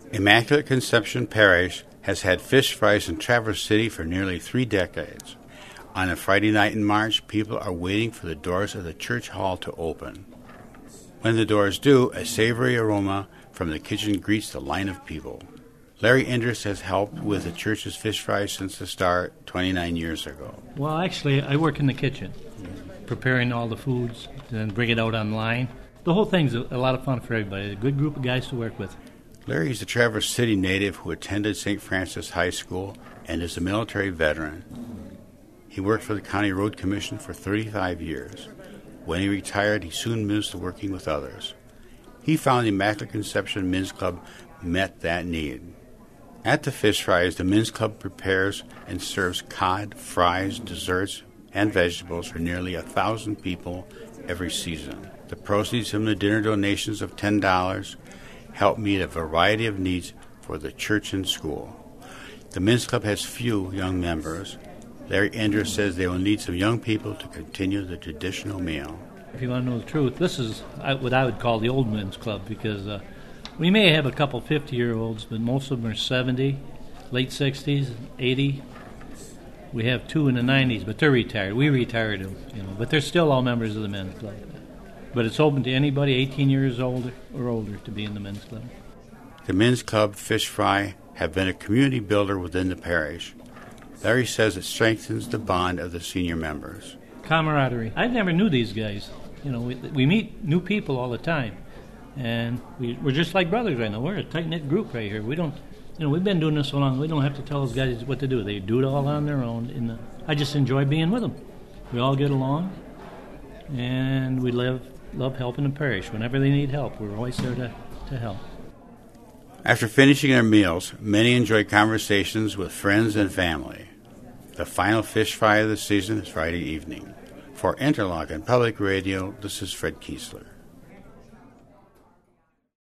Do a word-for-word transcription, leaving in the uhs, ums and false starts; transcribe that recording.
Immaculate Conception Parish has had fish fries in Traverse City for nearly three decades. On a Friday night in March, people are waiting for the doors of the church hall to open. When the doors do, a savory aroma from the kitchen greets the line of people. Larry Endress has helped with the church's fish fries since the start twenty-nine years ago. Well, actually, I work in the kitchen, preparing all the foods, and then bring it out online. The whole thing's a lot of fun for everybody. A good group of guys to work with. Larry is a Traverse City native who attended Saint Francis High School and is a military veteran. He worked for the County Road Commission for thirty-five years. When he retired, he soon moved to working with others. He found the Immaculate Conception Men's Club met that need. At the fish fries, the Men's Club prepares and serves cod, fries, desserts, and vegetables for nearly a thousand people every season. The proceeds from the dinner donations of ten dollars help meet a variety of needs for the church and school. The Men's Club has few young members. Larry Endress says they will need some young people to continue the traditional meal. If you want to know the truth, this is what I would call the old Men's Club, because uh, we may have a couple fifty-year-olds, but most of them are seventy, late sixties, eighty. We have two in the nineties, but they're retired. We retired them, you know, but they're still all members of the Men's Club. But it's open to anybody eighteen years old or older to be in the Men's Club. The Men's Club Fish Fry have been a community builder within the parish. Larry says it strengthens the bond of the senior members. Camaraderie. I never knew these guys. You know, we, we meet new people all the time, and we, we're just like brothers right now. We're a tight-knit group right here. We don't, you know, we've been doing this so long, we don't have to tell those guys what to do. They do it all on their own. And the, I just enjoy being with them. We all get along, and we live, love helping the parish. Whenever they need help, we're always there to, to help. After finishing their meals, many enjoy conversations with friends and family. The final fish fry of the season is Friday evening. For Interlochen Public Radio, this is Fred Kiesler.